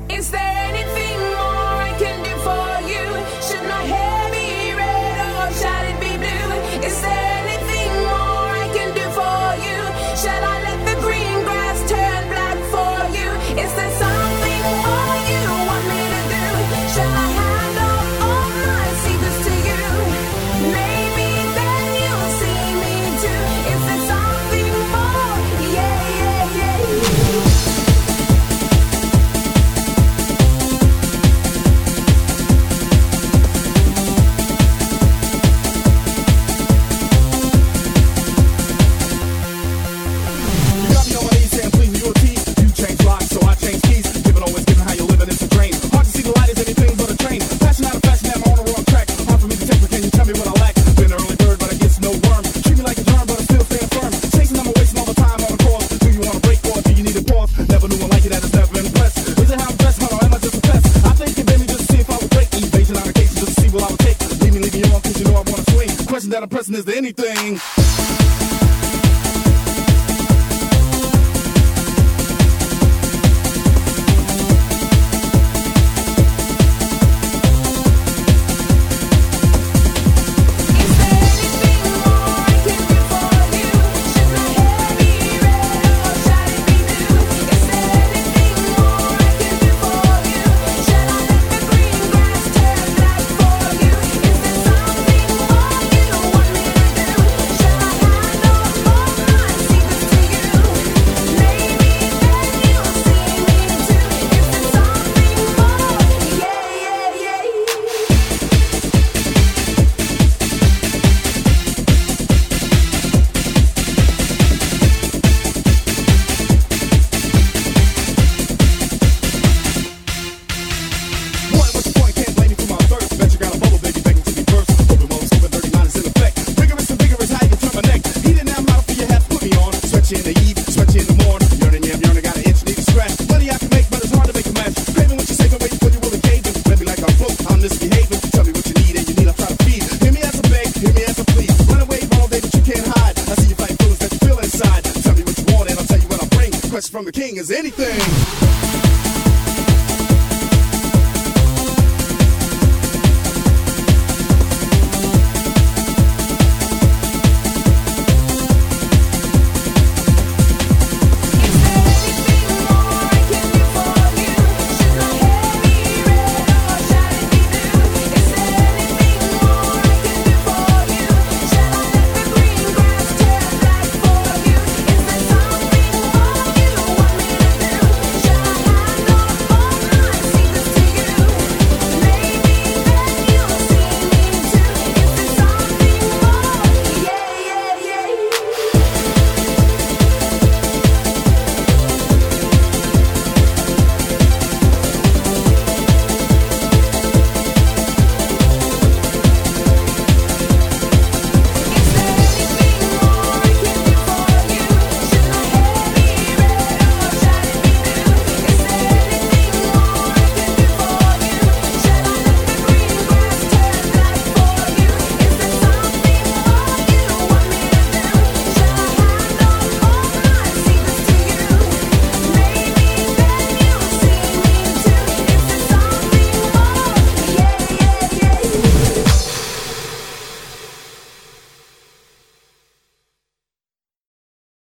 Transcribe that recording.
Is there anything more I can do for you? Should my hair be red or shall it be blue? Is there anything more I can do for you? Shall I let the green grass turn black for you? Is there something more you want me to do? Shall I hand all my secrets to you? Maybe then you'll see me too. Is there something more? Yeah, yeah, yeah. That a person is to anything. From the king is anything.